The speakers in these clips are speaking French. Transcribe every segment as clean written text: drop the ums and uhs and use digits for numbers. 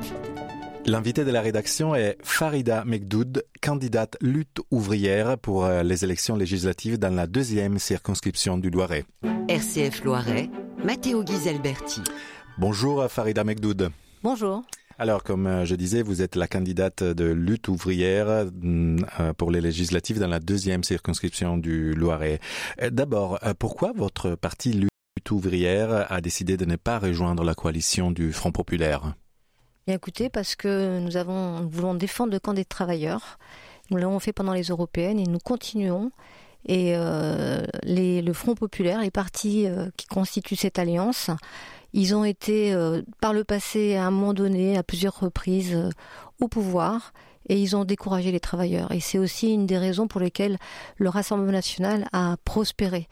L'invité de la rédaction est Farida Mekdoud, candidate lutte ouvrière pour les élections législatives dans la 2e circonscription du Loiret. RCF Loiret, Matteo Ghiselberti. Bonjour Farida Mekdoud. Bonjour. Alors, comme je disais, vous êtes la candidate de lutte ouvrière pour les législatives dans la 2e circonscription du Loiret. D'abord, pourquoi votre parti lutte ouvrière a décidé de ne pas rejoindre la coalition du Front populaire ? Bien écoutez, parce que nous voulons défendre le camp des travailleurs. Nous l'avons fait pendant les européennes et nous continuons. Et le Front populaire, les partis qui constituent cette alliance, ils ont été par le passé à un moment donné, à plusieurs reprises, au pouvoir. Et ils ont découragé les travailleurs. Et c'est aussi une des raisons pour lesquelles le Rassemblement national a prospéré.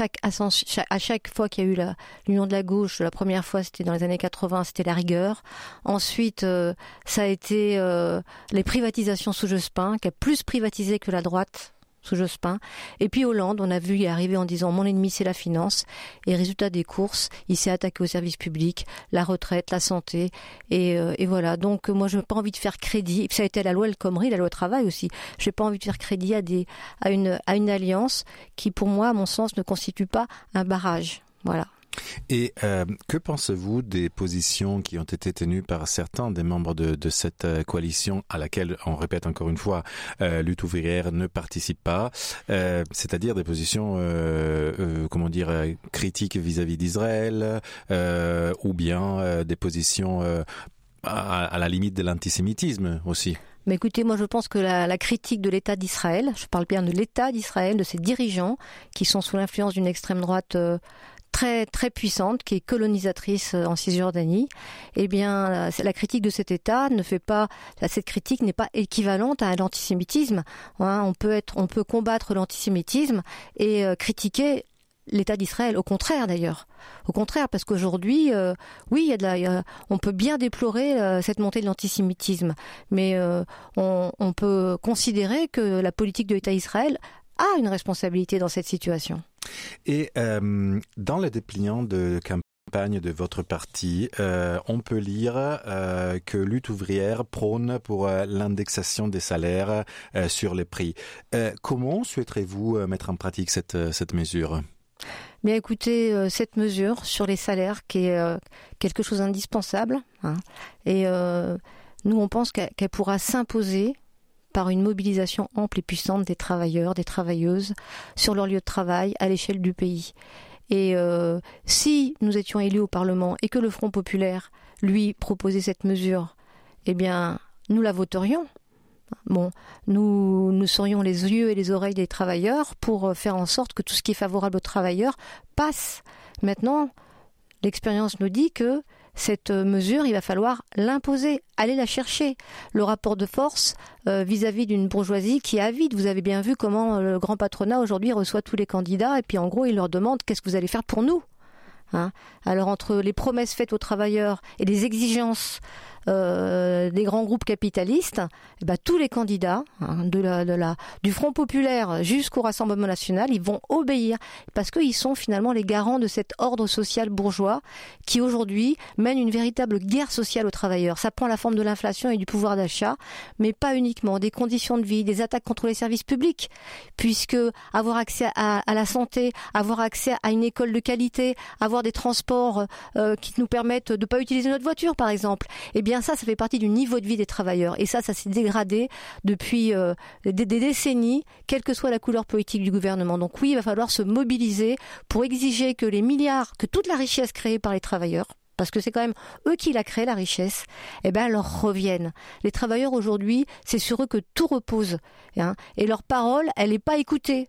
À chaque fois qu'il y a eu l'union de la gauche, la première fois c'était dans les années 80, c'était la rigueur. Ensuite, ça a été les privatisations sous Jospin, qui a plus privatisé que la droite sous Jospin. Et puis Hollande, on a vu y arriver en disant « mon ennemi c'est la finance ». Et résultat des courses, il s'est attaqué aux services publics, la retraite, la santé. Et voilà, donc moi je n'ai pas envie de faire crédit. Ça a été la loi El Khomri, la loi travail aussi. Je n'ai pas envie de faire crédit à une alliance qui pour moi, à mon sens, ne constitue pas un barrage. Voilà. Et que pensez-vous des positions qui ont été tenues par certains des membres de cette coalition à laquelle, on répète encore une fois, lutte ouvrière ne participe pas, c'est-à-dire des positions, critiques vis-à-vis d'Israël, ou bien des positions à la limite de l'antisémitisme aussi? Mais écoutez, moi je pense que la critique de l'État d'Israël, je parle bien de l'État d'Israël, de ses dirigeants qui sont sous l'influence d'une extrême droite très très puissante, qui est colonisatrice en Cisjordanie, eh bien la critique de cet État cette critique n'est pas équivalente à l'antisémitisme. On peut combattre l'antisémitisme et critiquer l'État d'Israël, au contraire d'ailleurs. Au contraire, parce qu'aujourd'hui, on peut bien déplorer cette montée de l'antisémitisme, mais on peut considérer que la politique de l'État d'Israël a une responsabilité dans cette situation. Et dans le dépliant de campagne de votre parti, on peut lire que Lutte ouvrière prône pour l'indexation des salaires sur les prix. Comment souhaiterez-vous mettre en pratique cette mesure ? Bien écoutez, cette mesure sur les salaires qui est quelque chose d'indispensable, et nous on pense qu'elle pourra s'imposer par une mobilisation ample et puissante des travailleurs, des travailleuses sur leur lieu de travail à l'échelle du pays. Et si nous étions élus au Parlement et que le Front populaire, lui, proposait cette mesure, eh bien, nous la voterions. Bon, nous serions les yeux et les oreilles des travailleurs pour faire en sorte que tout ce qui est favorable aux travailleurs passe. Maintenant, l'expérience nous dit que cette mesure, il va falloir l'imposer, aller la chercher. Le rapport de force vis-à-vis d'une bourgeoisie qui est avide. Vous avez bien vu comment le grand patronat aujourd'hui reçoit tous les candidats et puis en gros il leur demande qu'est-ce que vous allez faire pour nous. Alors entre les promesses faites aux travailleurs et les exigences des grands groupes capitalistes, tous les candidats du Front populaire jusqu'au Rassemblement national, ils vont obéir parce qu'ils sont finalement les garants de cet ordre social bourgeois qui aujourd'hui mène une véritable guerre sociale aux travailleurs. Ça prend la forme de l'inflation et du pouvoir d'achat, mais pas uniquement, des conditions de vie, des attaques contre les services publics, puisque avoir accès à la santé, avoir accès à une école de qualité, avoir des transports qui nous permettent de ne pas utiliser notre voiture par exemple, eh bien ça fait partie du niveau de vie des travailleurs. Et ça s'est dégradé depuis des décennies, quelle que soit la couleur politique du gouvernement. Donc oui, il va falloir se mobiliser pour exiger que les milliards, que toute la richesse créée par les travailleurs, parce que c'est quand même eux qui la créent, la richesse, leur reviennent. Les travailleurs aujourd'hui, c'est sur eux que tout repose. Et leur parole, elle n'est pas écoutée.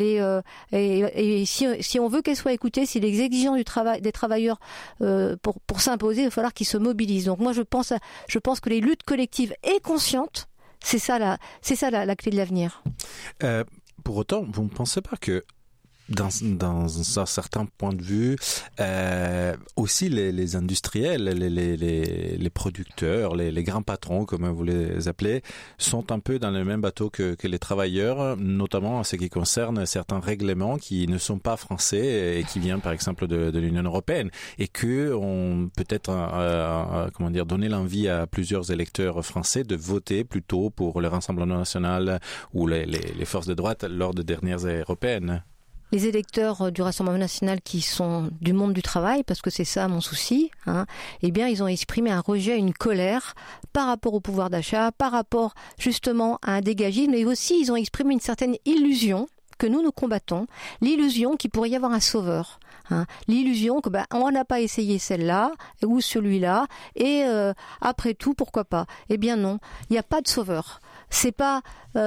Et si on veut qu'elle soit écoutée, si les exigences des travailleurs pour s'imposer, il va falloir qu'ils se mobilisent. Donc moi, je pense que les luttes collectives et conscientes, c'est ça la clé de l'avenir. Pour autant, vous ne pensez pas que dans un certain point de vue, aussi les industriels, les producteurs, les grands patrons, comme vous les appelez, sont un peu dans le même bateau que les travailleurs, notamment en ce qui concerne certains règlements qui ne sont pas français et qui viennent par exemple de l'Union européenne et que ont peut-être donné l'envie à plusieurs électeurs français de voter plutôt pour le Rassemblement national ou les forces de droite lors des dernières européennes. Les électeurs du Rassemblement national qui sont du monde du travail, parce que c'est ça mon souci, eh bien ils ont exprimé un rejet, une colère par rapport au pouvoir d'achat, par rapport justement à un dégagisme, mais aussi ils ont exprimé une certaine illusion que nous combattons, l'illusion qu'il pourrait y avoir un sauveur. L'illusion que on n'a pas essayé celle-là ou celui-là et après tout pourquoi pas. Eh bien non, il n'y a pas de sauveur. C'est pas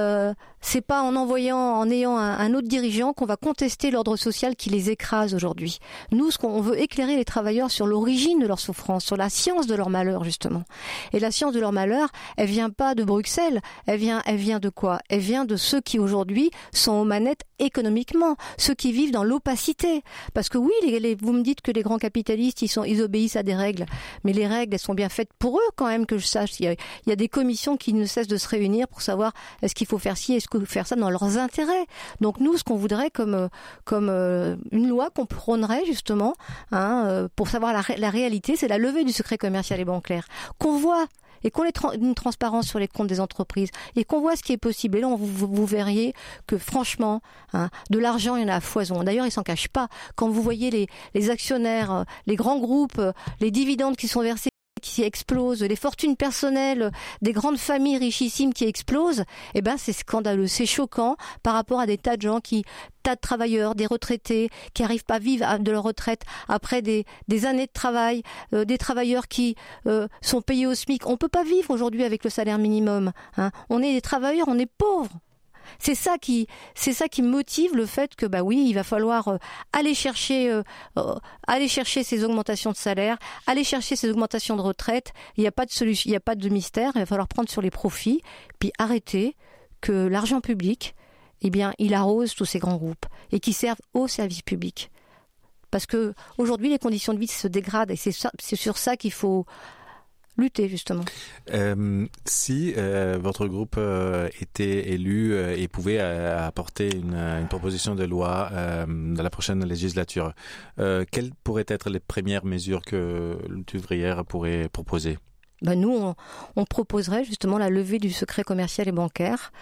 en ayant un autre dirigeant qu'on va contester l'ordre social qui les écrase aujourd'hui. Nous, on veut éclairer les travailleurs sur l'origine de leur souffrance, sur la science de leur malheur justement. Et la science de leur malheur, elle vient pas de Bruxelles, elle vient de quoi ? Elle vient de ceux qui aujourd'hui sont aux manettes économiquement, ceux qui vivent dans l'opacité. Parce que oui, vous me dites que les grands capitalistes, ils obéissent à des règles, mais les règles, elles sont bien faites pour eux quand même, que je sache. Il y a des commissions qui ne cessent de se réunir pour savoir est-ce qu'il faut faire ci, est-ce qu'il faut faire ça dans leurs intérêts. Donc nous, ce qu'on voudrait comme une loi qu'on prônerait justement, pour savoir la réalité, c'est la levée du secret commercial et bancaire. Qu'on voit et qu'on ait une transparence sur les comptes des entreprises et qu'on voit ce qui est possible. Et là, vous verriez que franchement, de l'argent, il y en a à foison. D'ailleurs, ils s'en cachent pas. Quand vous voyez les actionnaires, les grands groupes, les dividendes qui sont versés, qui explosent, les fortunes personnelles des grandes familles richissimes qui explosent, eh ben c'est scandaleux, c'est choquant par rapport à des tas de travailleurs, des retraités qui n'arrivent pas à vivre de leur retraite après des années de travail, des travailleurs qui sont payés au SMIC. On peut pas vivre aujourd'hui avec le salaire minimum. On est des travailleurs, on est pauvres. C'est ça qui motive le fait que oui, il va falloir aller chercher ces augmentations de salaire, aller chercher ces augmentations de retraite. Il n'y a pas de solution, il n'y a pas de mystère. Il va falloir prendre sur les profits, puis arrêter que l'argent public, il arrose tous ces grands groupes et qui servent au service public. Parce que aujourd'hui, les conditions de vie se dégradent et c'est sur ça qu'il faut lutter justement. Si votre groupe était élu et pouvait apporter une proposition de loi dans la prochaine législature, quelles pourraient être les premières mesures que Lutte ouvrière pourrait proposer ? Nous, on proposerait justement la levée du secret commercial et bancaire,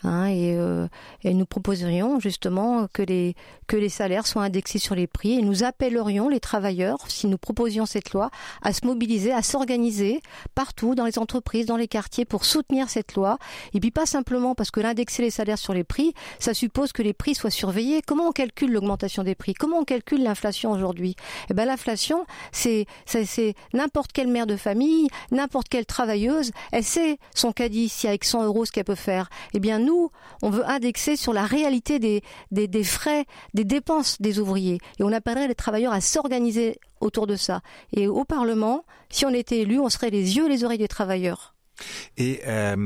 et nous proposerions justement que les salaires soient indexés sur les prix et nous appellerions les travailleurs, si nous proposions cette loi, à se mobiliser, à s'organiser partout dans les entreprises, dans les quartiers pour soutenir cette loi. Et puis pas simplement parce que l'indexer les salaires sur les prix, ça suppose que les prix soient surveillés. Comment on calcule l'augmentation des prix ? Comment on calcule l'inflation aujourd'hui ? L'inflation, c'est n'importe quelle mère de famille, n'importe quelle travailleuse, elle sait son caddie, si avec 100 € ce qu'elle peut faire. Nous, on veut indexer sur la réalité des frais, des dépenses des ouvriers. Et on appellerait les travailleurs à s'organiser autour de ça. Et au Parlement, si on était élu, on serait les yeux et les oreilles des travailleurs. Et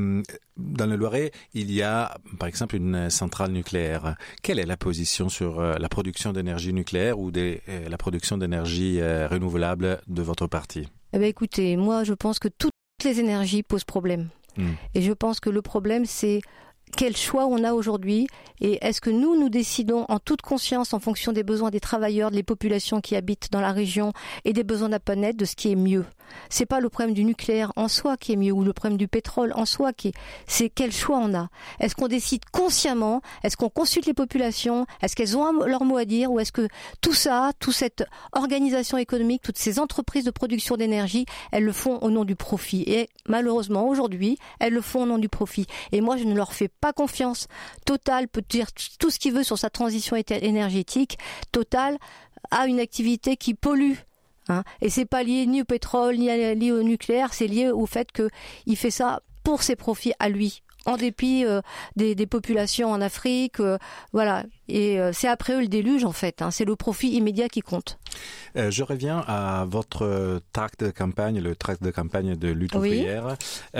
dans le Loiret, il y a par exemple une centrale nucléaire. Quelle est la position sur la production d'énergie nucléaire ou la production d'énergie renouvelable de votre parti ? Écoutez, moi je pense que toutes les énergies posent problème. Et je pense que le problème c'est quel choix on a aujourd'hui et est-ce que nous décidons en toute conscience en fonction des besoins des travailleurs, des populations qui habitent dans la région et des besoins de la planète de ce qui est mieux. C'est pas le problème du nucléaire en soi qui est mieux ou le problème du pétrole en soi c'est quel choix on a. Est-ce qu'on décide consciemment? Est-ce qu'on consulte les populations? Est-ce qu'elles ont leur mot à dire? Ou est-ce que toute cette organisation économique, toutes ces entreprises de production d'énergie, elles le font au nom du profit? Et malheureusement aujourd'hui, elles le font au nom du profit. Et moi je ne leur fais pas confiance. Total peut dire tout ce qu'il veut sur sa transition énergétique. Total a une activité qui pollue. Et c'est pas lié ni au pétrole ni lié au nucléaire, c'est lié au fait qu'il fait ça pour ses profits à lui, en dépit des populations en Afrique. Voilà, Et c'est après eux le déluge, en fait. C'est le profit immédiat qui compte. Je reviens à votre tract de campagne, le tract de campagne de lutte ouvrière.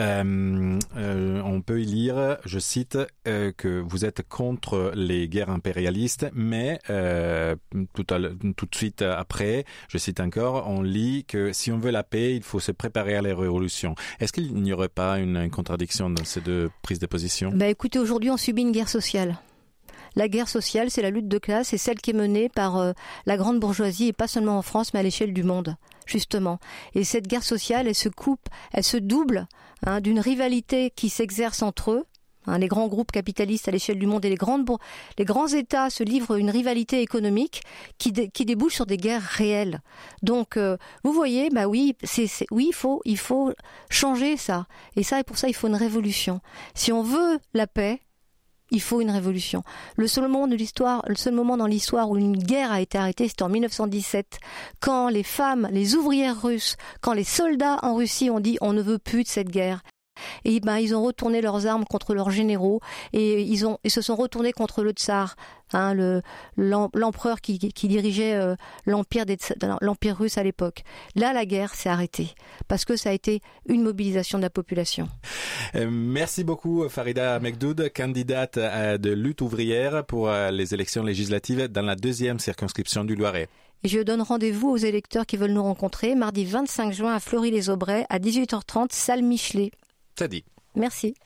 On peut y lire, je cite, que vous êtes contre les guerres impérialistes, mais tout de suite après, je cite encore, on lit que si on veut la paix, il faut se préparer à la révolution. Est-ce qu'il n'y aurait pas une contradiction dans ces deux prises de position? Écoutez, aujourd'hui, on subit une guerre sociale. La guerre sociale, c'est la lutte de classe, c'est celle qui est menée par la grande bourgeoisie, et pas seulement en France, mais à l'échelle du monde, justement. Et cette guerre sociale, elle se double d'une rivalité qui s'exerce entre eux. Les grands groupes capitalistes à l'échelle du monde et les grands États se livrent une rivalité économique qui débouche sur des guerres réelles. Donc, vous voyez, oui, il faut changer ça. Et pour ça, il faut une révolution. Si on veut la paix, il faut une révolution. Le seul moment dans l'histoire où une guerre a été arrêtée, c'était en 1917, quand les femmes, les ouvrières russes, quand les soldats en Russie ont dit on ne veut plus de cette guerre. Et ils ont retourné leurs armes contre leurs généraux et ils se sont retournés contre le tsar, l'empereur qui dirigeait l'empire russe à l'époque. Là, la guerre s'est arrêtée parce que ça a été une mobilisation de la population. Merci beaucoup Farida Mekdoud, candidate de lutte ouvrière pour les élections législatives dans la 2e circonscription du Loiret. Et je donne rendez-vous aux électeurs qui veulent nous rencontrer mardi 25 juin à Fleury-les-Aubrais à 18h30, salle Michelet. Ça dit. Merci.